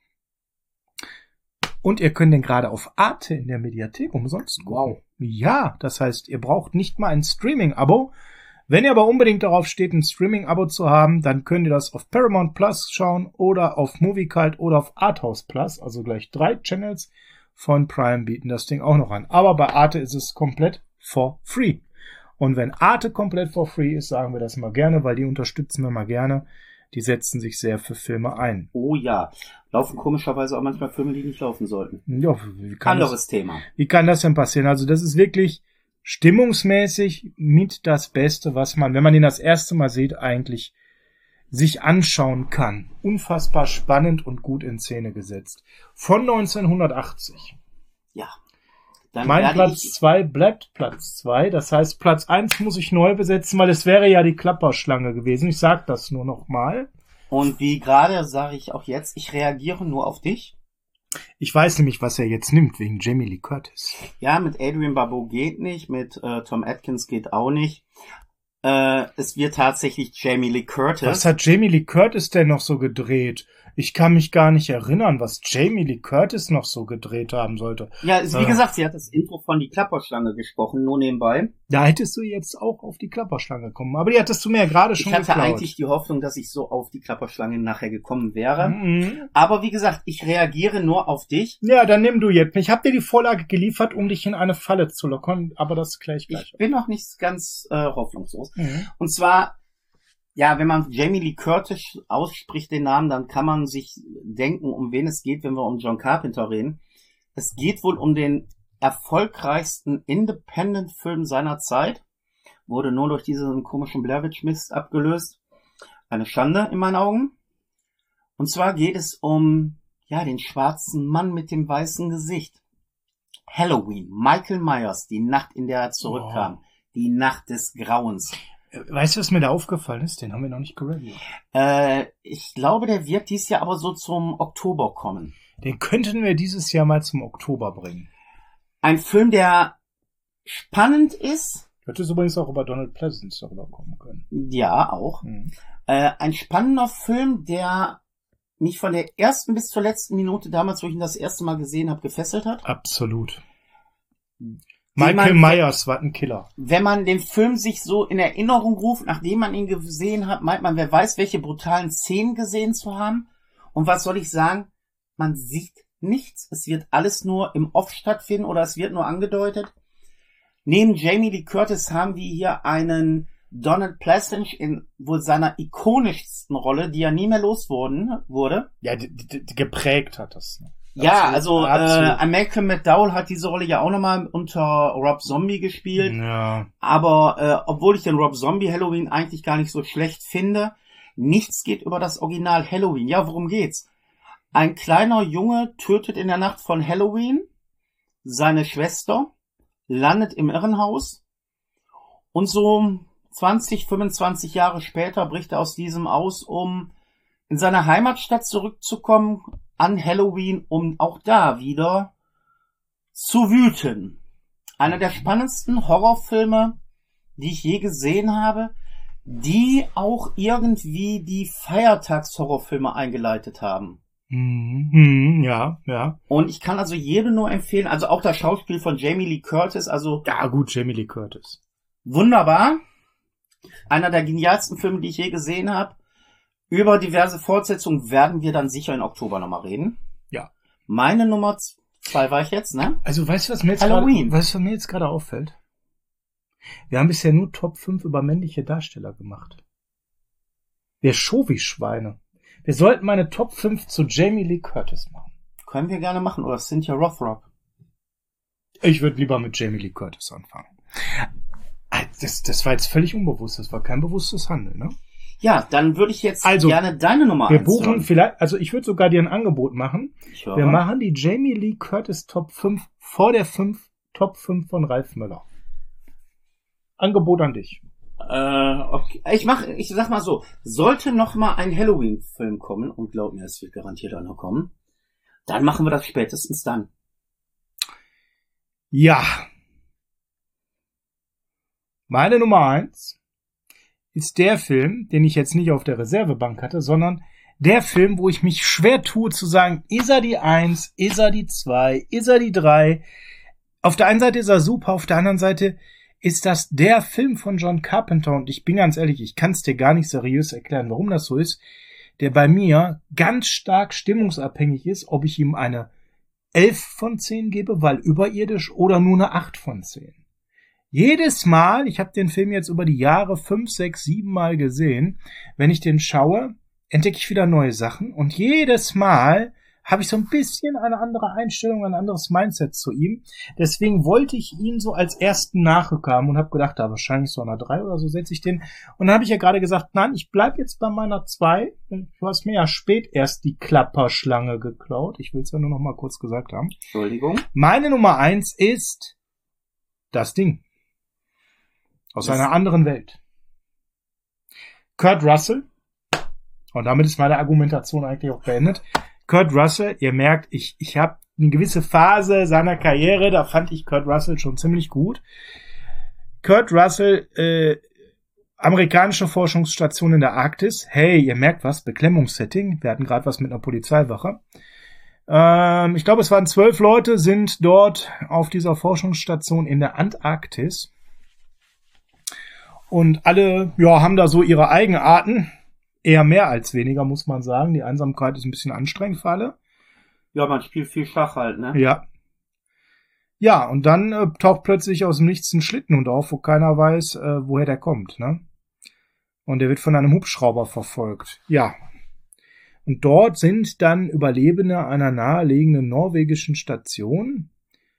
Und ihr könnt den gerade auf Arte in der Mediathek umsonst gucken. Wow. Ja, das heißt, ihr braucht nicht mal ein Streaming-Abo. Wenn ihr aber unbedingt darauf steht, ein Streaming-Abo zu haben, dann könnt ihr das auf Paramount Plus schauen oder auf Moviecult oder auf Arthouse Plus. Also gleich 3 Channels von Prime bieten das Ding auch noch an. Aber bei Arte ist es komplett for free. Und wenn Arte komplett for free ist, sagen wir das mal gerne, weil die unterstützen wir mal gerne. Die setzen sich sehr für Filme ein. Oh ja, laufen komischerweise auch manchmal Filme, die nicht laufen sollten. Ja, anderes Thema. Wie kann das denn passieren? Also das ist wirklich stimmungsmäßig mit das Beste, was man, wenn man den das erste Mal sieht, eigentlich sich anschauen kann. Unfassbar spannend und gut in Szene gesetzt. Von 1980. Ja. Dann mein Platz 2 bleibt Platz 2. Das heißt, Platz 1 muss ich neu besetzen, weil es wäre ja die Klapperschlange gewesen. Ich sag das nur noch mal. Und wie gerade sage ich auch jetzt, ich reagiere nur auf dich. Ich weiß nämlich, was er jetzt nimmt, wegen Jamie Lee Curtis. Ja, mit Adrienne Barbeau geht nicht, mit Tom Atkins geht auch nicht. Es wird tatsächlich Jamie Lee Curtis. Was hat Jamie Lee Curtis denn noch so gedreht? Ich kann mich gar nicht erinnern, was Jamie Lee Curtis noch so gedreht haben sollte. Ja, also wie gesagt, sie hat das Intro von Die Klapperschlange gesprochen, nur nebenbei. Da hättest du jetzt auch auf die Klapperschlange kommen, aber die hattest du mir ja gerade schon geklaut. Ich hatte eigentlich die Hoffnung, dass ich so auf die Klapperschlange nachher gekommen wäre. Mhm. Aber wie gesagt, ich reagiere nur auf dich. Ja, dann nimm du jetzt. Ich habe dir die Vorlage geliefert, um dich in eine Falle zu lockern, aber das gleich. Ich bin noch nicht ganz hoffnungslos. Mhm. Und zwar, ja, wenn man Jamie Lee Curtis ausspricht, den Namen, dann kann man sich denken, um wen es geht, wenn wir um John Carpenter reden. Es geht wohl um den erfolgreichsten Independent-Film seiner Zeit. Wurde nur durch diesen komischen Blair Witch Mist abgelöst. Eine Schande in meinen Augen. Und zwar geht es um, ja, den schwarzen Mann mit dem weißen Gesicht. Halloween. Michael Myers, die Nacht, in der er zurückkam. Oh. Die Nacht des Grauens. Weißt du, was mir da aufgefallen ist? Den haben wir noch nicht gereviewt. Ich glaube, der wird dieses Jahr aber so zum Oktober kommen. Den könnten wir dieses Jahr mal zum Oktober bringen. Ein Film, der spannend ist. Hätte es übrigens auch über Donald Pleasence darüber kommen können. Ja, auch. Mhm. Ein spannender Film, der mich von der ersten bis zur letzten Minute damals, wo ich ihn das erste Mal gesehen habe, gefesselt hat. Absolut. Michael Myers war ein Killer. Wenn man den Film sich so in Erinnerung ruft, nachdem man ihn gesehen hat, meint man, wer weiß, welche brutalen Szenen gesehen zu haben. Und was soll ich sagen? Man sieht nichts. Es wird alles nur im Off stattfinden oder es wird nur angedeutet. Neben Jamie Lee Curtis haben wir hier einen Donald Pleasence in wohl seiner ikonischsten Rolle, die ja nie mehr wurde. Ja, die geprägt hat das. Ne? Ja, absolut, also Malcolm McDowell hat diese Rolle ja auch nochmal unter Rob Zombie gespielt. Ja. Aber obwohl ich den Rob Zombie Halloween eigentlich gar nicht so schlecht finde, nichts geht über das Original Halloween. Ja, worum geht's? Ein kleiner Junge tötet in der Nacht von Halloween seine Schwester, landet im Irrenhaus und so 20, 25 Jahre später bricht er aus diesem aus, um in seine Heimatstadt zurückzukommen an Halloween, um auch da wieder zu wüten. Einer der spannendsten Horrorfilme, die ich je gesehen habe, die auch irgendwie die Feiertagshorrorfilme eingeleitet haben. Ja, ja. Und ich kann also jedem nur empfehlen, also auch das Schauspiel von Jamie Lee Curtis, also... Ja, gut, Jamie Lee Curtis. Wunderbar. Einer der genialsten Filme, die ich je gesehen habe. Über diverse Fortsetzungen werden wir dann sicher im Oktober nochmal reden. Ja. Meine Nummer 2 war ich jetzt, ne? Also, weißt du, was mir jetzt gerade auffällt? Wir haben bisher nur Top 5 über männliche Darsteller gemacht. Wir Shovi-Schweine. Wir sollten meine Top 5 zu Jamie Lee Curtis machen. Können wir gerne machen, oder Cynthia Rothrock? Ich würde lieber mit Jamie Lee Curtis anfangen. Das war jetzt völlig unbewusst, das war kein bewusstes Handeln, ne? Ja, dann würde ich jetzt gerne deine Nummer 1 Wir buchen vielleicht, also ich würde sogar dir ein Angebot machen. Wir machen die Jamie Lee Curtis Top 5 vor der Top 5 von Ralf Möller. Angebot an dich. Okay. Ich sag mal so, sollte noch mal ein Halloween-Film kommen, und glaub mir, es wird garantiert auch noch kommen, dann machen wir das spätestens dann. Ja. Meine Nummer 1 ist der Film, den ich jetzt nicht auf der Reservebank hatte, sondern der Film, wo ich mich schwer tue zu sagen, ist er die 1, ist er die 2, ist er die 3. Auf der einen Seite ist er super, auf der anderen Seite ist das der Film von John Carpenter, und ich bin ganz ehrlich, ich kann es dir gar nicht seriös erklären, warum das so ist, der bei mir ganz stark stimmungsabhängig ist, ob ich ihm eine 11 von 10 gebe, weil überirdisch, oder nur eine 8 von 10. Jedes Mal, ich habe den Film jetzt über die Jahre 5, 6, 7 Mal gesehen, wenn ich den schaue, entdecke ich wieder neue Sachen, und jedes Mal habe ich so ein bisschen eine andere Einstellung, ein anderes Mindset zu ihm. Deswegen wollte ich ihn so als ersten Nachrücker haben und habe gedacht, da wahrscheinlich so einer 3 oder so setze ich den. Und dann habe ich ja gerade gesagt, nein, ich bleib jetzt bei meiner 2. Du hast mir ja spät erst die Klapperschlange geklaut. Ich will es ja nur noch mal kurz gesagt haben. Entschuldigung. Meine Nummer 1 ist das Ding. Aus einer anderen Welt. Kurt Russell Und damit ist meine Argumentation eigentlich auch beendet. Kurt Russell, ihr merkt, ich habe eine gewisse Phase seiner Karriere, da fand ich Kurt Russell schon ziemlich gut. Kurt Russell, amerikanische Forschungsstation in der Arktis. Hey, ihr merkt was, Beklemmungssetting. Wir hatten gerade was mit einer Polizeiwache. Ich glaube, es waren 12 Leute, sind dort auf dieser Forschungsstation in der Antarktis. Und alle, ja, haben da so ihre Eigenarten. Eher mehr als weniger, muss man sagen. Die Einsamkeit ist ein bisschen anstrengend für alle. Ja, man spielt viel Schach halt, ne? Ja. Ja, und dann taucht plötzlich aus dem Nichts ein Schlittenhund auf, wo keiner weiß, woher der kommt, ne? Und der wird von einem Hubschrauber verfolgt. Ja. Und dort sind dann Überlebende einer nahelegenden norwegischen Station.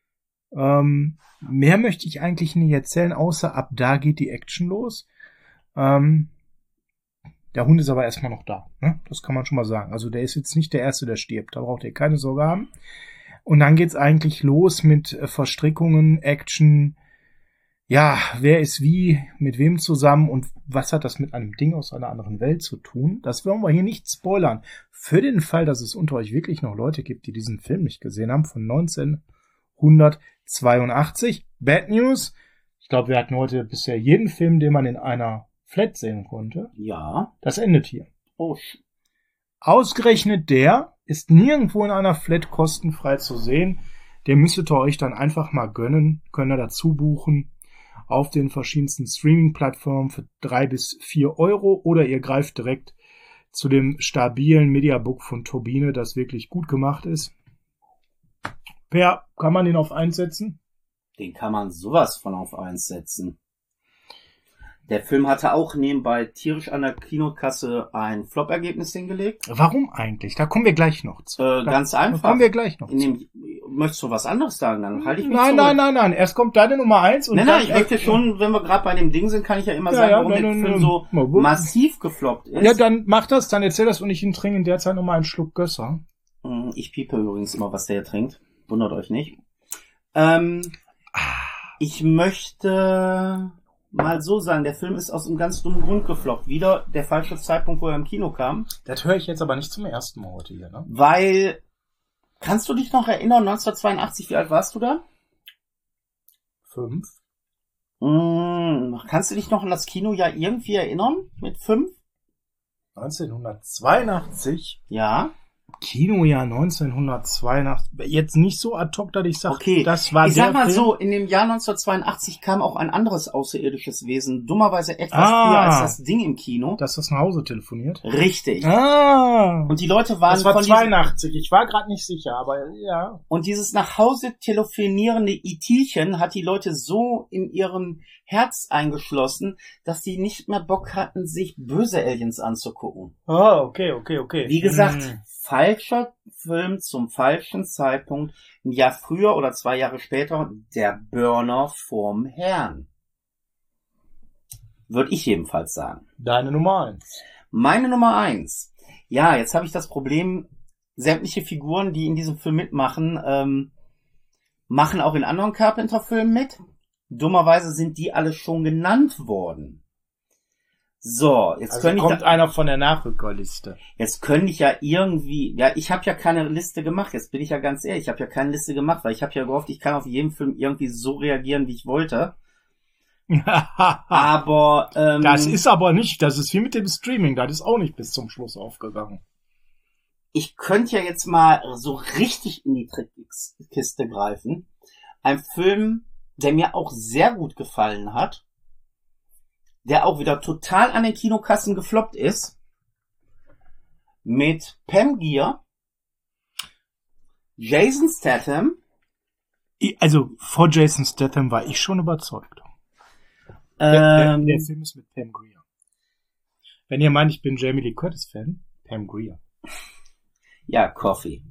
Mehr möchte ich eigentlich nicht erzählen, außer ab da geht die Action los. Der Hund ist aber erstmal noch da, ne? Das kann man schon mal sagen. Also der ist jetzt nicht der Erste, der stirbt. Da braucht ihr keine Sorge haben. Und dann geht's eigentlich los mit Verstrickungen, Action. Ja, wer ist wie, mit wem zusammen und was hat das mit einem Ding aus einer anderen Welt zu tun? Das wollen wir hier nicht spoilern. Für den Fall, dass es unter euch wirklich noch Leute gibt, die diesen Film nicht gesehen haben, von 1982. Bad News. Ich glaube, wir hatten heute bisher jeden Film, den man in einer Flat sehen konnte. Ja. Das endet hier. Oh. Ausgerechnet der ist nirgendwo in einer Flat kostenfrei zu sehen. Der müsstet ihr euch dann einfach mal gönnen. Könnt ihr dazu buchen auf den verschiedensten Streaming-Plattformen für 3 bis 4 Euro. Oder ihr greift direkt zu dem stabilen Mediabook von Turbine, das wirklich gut gemacht ist. Per, kann man den auf 1 setzen? Den kann man sowas von auf 1 setzen. Der Film hatte auch nebenbei tierisch an der Kinokasse ein Flop-Ergebnis hingelegt. Warum eigentlich? Da kommen wir gleich noch zu. Ganz einfach. Da kommen wir gleich noch zu. Möchtest du was anderes sagen? Dann halte ich mich Nein. Erst kommt deine Nummer 1. Und nein, ich möchte schon, wenn wir gerade bei dem Ding sind, kann ich ja immer sagen, warum der Film so massiv gefloppt ist. Ja, dann mach das, dann erzähl das und ich trinke in der Zeit nochmal einen Schluck Gösser. Ich piepe übrigens immer, was der hier trinkt. Wundert euch nicht. Ich möchte mal so sagen, der Film ist aus einem ganz dummen Grund gefloppt. Wieder der falsche Zeitpunkt, wo er im Kino kam. Das höre ich jetzt aber nicht zum ersten Mal heute hier, ne? Weil, kannst du dich noch erinnern, 1982, wie alt warst du da? 5. Kannst du dich noch an das Kinojahr irgendwie erinnern? Mit 5? 1982? Ja. Kinojahr 1982. Jetzt nicht so ad hoc, dass ich sage, okay. Das war ich der sag mal Film. So, in dem Jahr 1982 kam auch ein anderes außerirdisches Wesen, dummerweise etwas früher als das Ding im Kino. Dass das nach Hause telefoniert? Richtig. Und die Leute waren das war von 82, ich war gerade nicht sicher, aber ja. Und dieses nach Hause telefonierende Itilchen hat die Leute so in ihrem Herz eingeschlossen, dass sie nicht mehr Bock hatten, sich böse Aliens anzugucken. Oh, okay. Wie gesagt, falscher Film zum falschen Zeitpunkt. Ein Jahr früher oder 2 Jahre später, der Burner vorm Herrn. Würde ich jedenfalls sagen. Deine Nummer 1. Meine Nummer 1. Ja, jetzt habe ich das Problem, sämtliche Figuren, die in diesem Film mitmachen, machen auch in anderen Carpenter-Filmen mit. Dummerweise sind die alle schon genannt worden. So, jetzt also kommt einer von der Nachrückerliste. Jetzt könnte ich ja irgendwie, ja, ich habe ja keine Liste gemacht, jetzt bin ich ja ganz ehrlich, ich habe ja keine Liste gemacht, weil ich habe ja gehofft, ich kann auf jeden Film irgendwie so reagieren, wie ich wollte. Aber das ist aber nicht, das ist wie mit dem Streaming, das ist auch nicht bis zum Schluss aufgegangen. Ich könnte ja jetzt mal so richtig in die Trickkiste greifen. Ein Film, der mir auch sehr gut gefallen hat, der auch wieder total an den Kinokassen gefloppt ist, mit Pam Grier, Jason Statham. Also vor Jason Statham war ich schon überzeugt. Der Film ist mit Pam Grier. Wenn ihr meint, ich bin Jamie Lee Curtis Fan, Pam Grier. Ja, Coffee.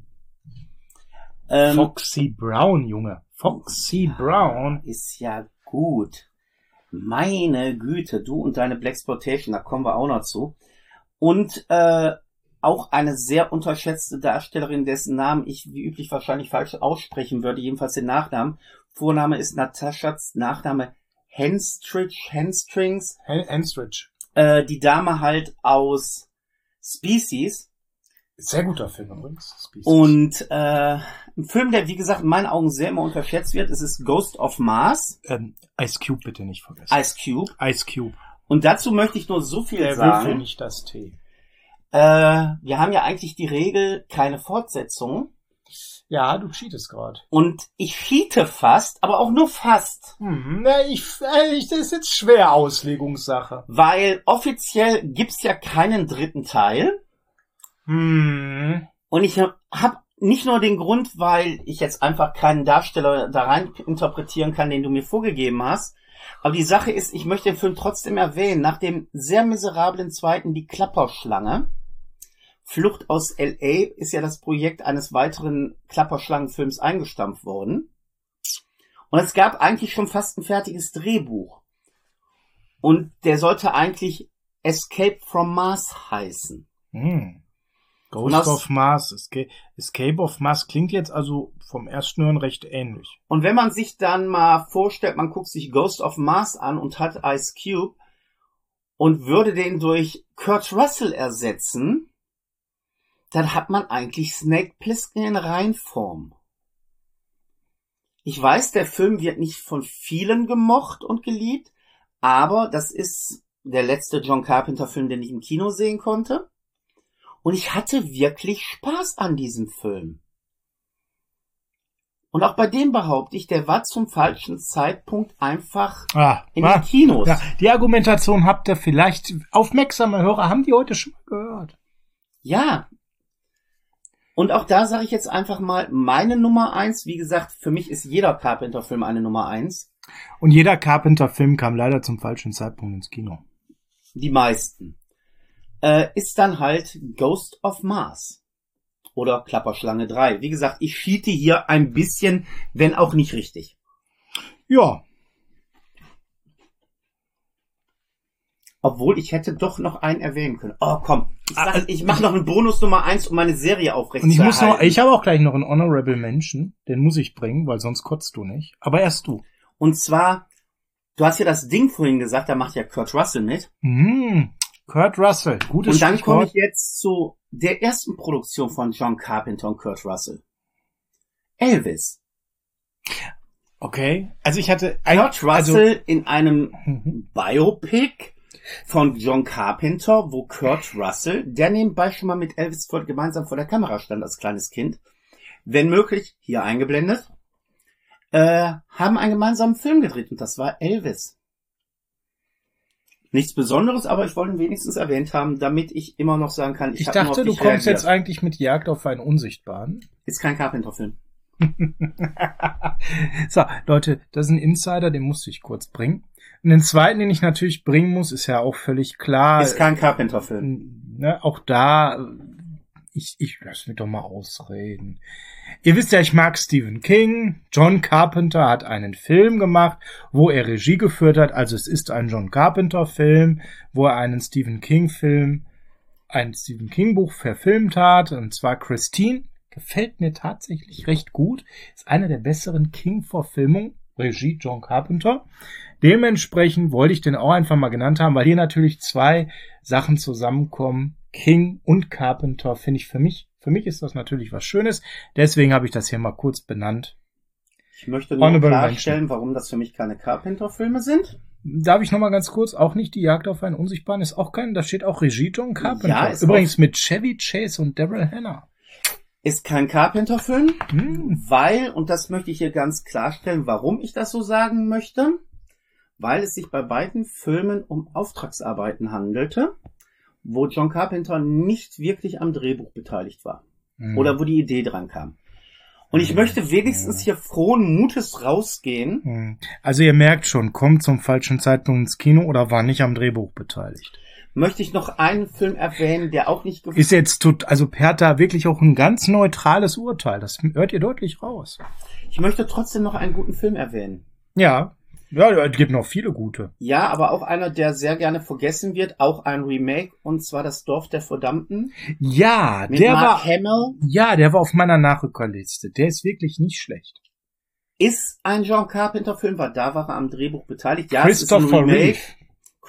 Foxy Brown, Junge. Foxy Brown. Ist ja gut. Meine Güte, du und deine Blaxploitation, da kommen wir auch noch zu. Und auch eine sehr unterschätzte Darstellerin, dessen Namen ich wie üblich wahrscheinlich falsch aussprechen würde, jedenfalls den Nachnamen. Vorname ist Nataschas, Nachname Henstridge. Henstridge. Die Dame halt aus Species. Sehr guter Film übrigens. Species. Und ein Film, der, wie gesagt, in meinen Augen sehr immer unterschätzt wird, ist Ghost of Mars. Ice Cube bitte nicht vergessen. Ice Cube. Ice Cube. Und dazu möchte ich nur so viel sagen. Würfel nicht das Tee. Wir haben ja eigentlich die Regel, keine Fortsetzung. Ja, du cheatest gerade. Und ich cheate fast, aber auch nur fast. Das ist jetzt schwer Auslegungssache. Weil offiziell gibt's ja keinen dritten Teil. Und ich habe nicht nur den Grund, weil ich jetzt einfach keinen Darsteller da rein interpretieren kann, den du mir vorgegeben hast. Aber die Sache ist, ich möchte den Film trotzdem erwähnen. Nach dem sehr miserablen zweiten Die Klapperschlange, Flucht aus L.A., ist ja das Projekt eines weiteren Klapperschlangenfilms eingestampft worden. Und es gab eigentlich schon fast ein fertiges Drehbuch. Und der sollte eigentlich Escape from Mars heißen. Ghost of Mars, Escape of Mars klingt jetzt also vom ersten Hören recht ähnlich. Und wenn man sich dann mal vorstellt, man guckt sich Ghost of Mars an und hat Ice Cube und würde den durch Kurt Russell ersetzen, dann hat man eigentlich Snake Plissken in Reinform. Ich weiß, der Film wird nicht von vielen gemocht und geliebt, aber das ist der letzte John Carpenter-Film, den ich im Kino sehen konnte. Und ich hatte wirklich Spaß an diesem Film. Und auch bei dem behaupte ich, der war zum falschen Zeitpunkt einfach in den Kinos. Ja, die Argumentation habt ihr vielleicht, aufmerksame Hörer haben die heute schon mal gehört. Ja. Und auch da sage ich jetzt einfach mal meine Nummer 1. Wie gesagt, für mich ist jeder Carpenter-Film eine Nummer 1. Und jeder Carpenter-Film kam leider zum falschen Zeitpunkt ins Kino. Die meisten. Ist dann halt Ghost of Mars. Oder Klapperschlange 3. Wie gesagt, ich cheate hier ein bisschen, wenn auch nicht richtig. Ja. Obwohl, ich hätte doch noch einen erwähnen können. Oh, komm. Ich mache noch einen Bonus Nummer 1, um meine Serie aufrechtzuerhalten. Und ich habe auch gleich noch einen Honorable Mention. Den muss ich bringen, weil sonst kotzt du nicht. Aber erst du. Und zwar, du hast ja das Ding vorhin gesagt, da macht ja Kurt Russell mit. Kurt Russell, gutes Und dann Stichwort. komme ich jetzt zu der ersten Produktion von John Carpenter und Kurt Russell. Elvis. Okay. Also ich hatte... Kurt Russell in einem Biopic von John Carpenter, wo Kurt Russell, der nebenbei schon mal mit Elvis gemeinsam vor der Kamera stand als kleines Kind, wenn möglich, hier eingeblendet, haben einen gemeinsamen Film gedreht und das war Elvis. Nichts Besonderes, aber ich wollte ihn wenigstens erwähnt haben, damit ich immer noch sagen kann, ich dachte, du kommst jetzt eigentlich mit Jagd auf einen Unsichtbaren. Ist kein Carpenter-Film. So, Leute, das ist ein Insider, den musste ich kurz bringen. Und den zweiten, den ich natürlich bringen muss, ist ja auch völlig klar. Ist kein Carpenter-Film. Ne, auch da, ich lass mich doch mal ausreden. Ihr wisst ja, ich mag Stephen King. John Carpenter hat einen Film gemacht, wo er Regie geführt hat. Also es ist ein John Carpenter-Film, wo er einen Stephen King-Film, ein Stephen King-Buch verfilmt hat. Und zwar Christine. Gefällt mir tatsächlich recht gut. Ist eine der besseren King-Verfilmungen. Regie John Carpenter. Dementsprechend wollte ich den auch einfach mal genannt haben, weil hier natürlich zwei Sachen zusammenkommen. King und Carpenter finde ich für mich ist das natürlich was Schönes. Deswegen habe ich das hier mal kurz benannt. Ich möchte nur klarstellen, warum das für mich keine Carpenter-Filme sind. Darf ich noch mal ganz kurz, auch nicht die Jagd auf einen Unsichtbaren, ist auch kein, da steht auch Regie John Carpenter. Ja, ist übrigens mit Chevy Chase und Daryl Hannah. Ist kein Carpenter-Film, weil, und das möchte ich hier ganz klarstellen, warum ich das so sagen möchte, weil es sich bei beiden Filmen um Auftragsarbeiten handelte, wo John Carpenter nicht wirklich am Drehbuch beteiligt war. Oder wo die Idee dran kam. Und ich möchte wenigstens hier frohen Mutes rausgehen. Also ihr merkt schon, kommt zum falschen Zeitpunkt ins Kino oder war nicht am Drehbuch beteiligt. Möchte ich noch einen Film erwähnen, der auch nicht... Ist jetzt, also Perta wirklich auch ein ganz neutrales Urteil. Das hört ihr deutlich raus. Ich möchte trotzdem noch einen guten Film erwähnen. Ja, es gibt noch viele gute. Ja, aber auch einer, der sehr gerne vergessen wird, auch ein Remake, und zwar Das Dorf der Verdammten. Ja, der war auf meiner Nachrückerliste. Der ist wirklich nicht schlecht. Ist ein John Carpenter Film, weil da war er am Drehbuch beteiligt. Ja, Christopher es ist ein Remake.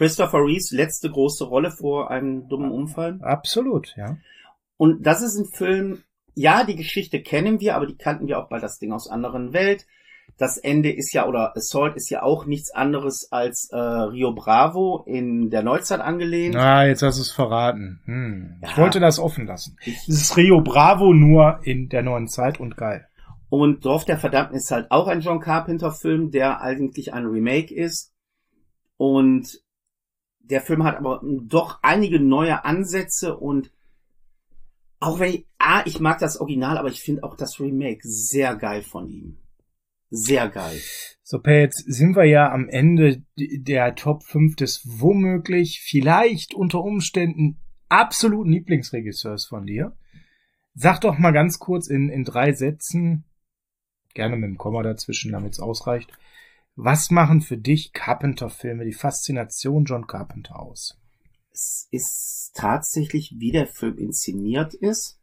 Christopher Reeves letzte große Rolle vor einem dummen Unfall. Absolut, ja. Und das ist ein Film, ja, die Geschichte kennen wir, aber die kannten wir auch bei Das Ding aus anderen Welt. Das Ende ist ja, oder Assault ist ja auch nichts anderes als Rio Bravo in der Neuzeit angelehnt. Jetzt hast du es verraten. Ja. Ich wollte das offen lassen. Es ist Rio Bravo nur in der neuen Zeit und geil. Und Dorf der Verdammten ist halt auch ein John Carpenter-Film, der eigentlich ein Remake ist. Und der Film hat aber doch einige neue Ansätze und auch wenn ich mag das Original, aber ich finde auch das Remake sehr geil von ihm. Sehr geil. So, Per, jetzt sind wir ja am Ende der Top 5 des womöglich, vielleicht unter Umständen absoluten Lieblingsregisseurs von dir. Sag doch mal ganz kurz in 3 Sätzen, gerne mit dem Komma dazwischen, damit es ausreicht, was machen für dich Carpenter-Filme, die Faszination John Carpenter aus? Es ist tatsächlich, wie der Film inszeniert ist.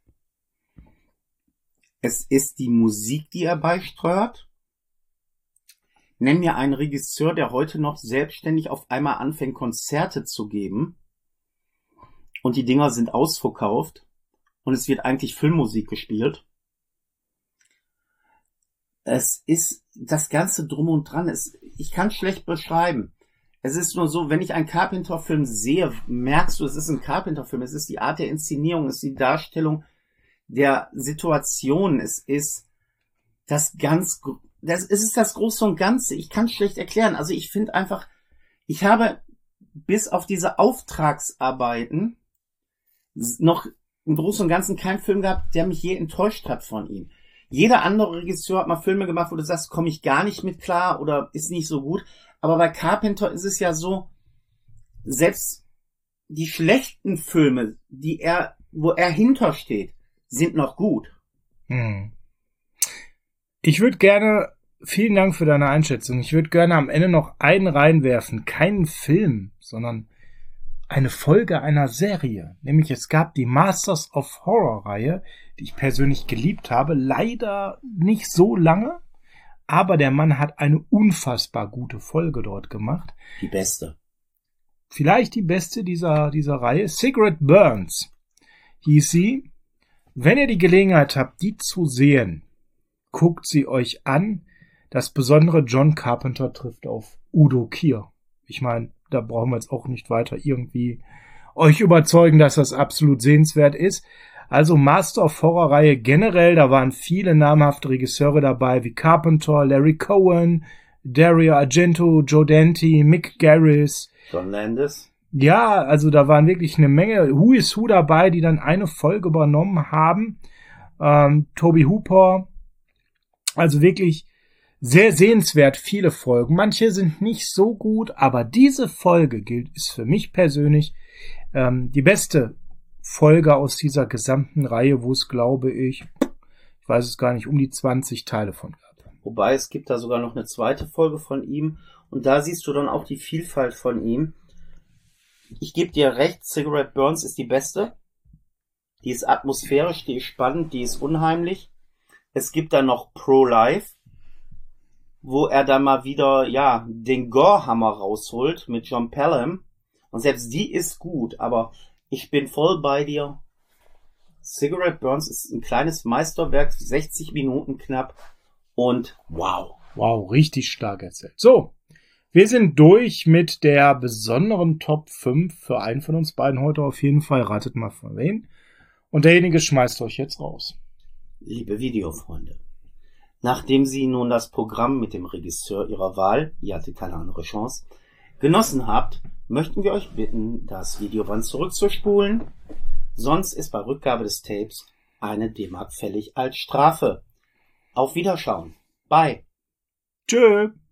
Es ist die Musik, die er beisteuert. Nenn mir einen Regisseur, der heute noch selbstständig auf einmal anfängt, Konzerte zu geben. Und die Dinger sind ausverkauft. Und es wird eigentlich Filmmusik gespielt. Es ist das Ganze drum und dran. Ich kann es schlecht beschreiben. Es ist nur so, wenn ich einen Carpenter-Film sehe, merkst du, es ist ein Carpenter-Film. Es ist die Art der Inszenierung, es ist die Darstellung der Situation. Es ist das Große und Ganze. Ich kann es schlecht erklären. Also ich finde einfach, ich habe bis auf diese Auftragsarbeiten noch im Großen und Ganzen keinen Film gehabt, der mich je enttäuscht hat von ihm. Jeder andere Regisseur hat mal Filme gemacht, wo du sagst, komme ich gar nicht mit klar oder ist nicht so gut. Aber bei Carpenter ist es ja so, selbst die schlechten Filme, wo er hintersteht, sind noch gut. Ich würde gerne, vielen Dank für deine Einschätzung, ich würde gerne am Ende noch einen reinwerfen. Keinen Film, sondern eine Folge einer Serie. Nämlich es gab die Masters of Horror-Reihe, die ich persönlich geliebt habe. Leider nicht so lange. Aber der Mann hat eine unfassbar gute Folge dort gemacht. Die beste. Vielleicht die beste dieser Reihe. Cigarette Burns hieß sie. Wenn ihr die Gelegenheit habt, die zu sehen, guckt sie euch an. Das besondere John Carpenter trifft auf Udo Kier. Ich meine, da brauchen wir jetzt auch nicht weiter irgendwie euch überzeugen, dass das absolut sehenswert ist. Also Master of Horror-Reihe generell, da waren viele namhafte Regisseure dabei, wie Carpenter, Larry Cohen, Dario Argento, Joe Dante, Mick Garris. John Landis. Ja, also da waren wirklich eine Menge Who is Who dabei, die dann eine Folge übernommen haben. Toby Hooper. Also wirklich sehr sehenswert, viele Folgen. Manche sind nicht so gut, aber diese Folge ist für mich persönlich die beste Folge aus dieser gesamten Reihe, wo es, glaube ich weiß es gar nicht, um die 20 Teile von gab. Wobei, es gibt da sogar noch eine zweite Folge von ihm und da siehst du dann auch die Vielfalt von ihm. Ich gebe dir recht, Cigarette Burns ist die beste. Die ist atmosphärisch, die ist spannend, die ist unheimlich. Es gibt dann noch Pro-Life, wo er dann mal wieder, den Gore-Hammer rausholt mit John Pelham. Und selbst die ist gut, aber ich bin voll bei dir. Cigarette Burns ist ein kleines Meisterwerk, 60 Minuten knapp. Und wow. Wow, richtig stark erzählt. So, wir sind durch mit der besonderen Top 5 für einen von uns beiden heute auf jeden Fall. Ratet mal von wem. Und derjenige schmeißt euch jetzt raus. Liebe Videofreunde, nachdem Sie nun das Programm mit dem Regisseur Ihrer Wahl, ihr hattet keine andere Chance, genossen habt, möchten wir euch bitten, das Videoband zurückzuspulen. Sonst ist bei Rückgabe des Tapes eine D-Mark fällig als Strafe. Auf Wiederschauen. Bye. Tschö.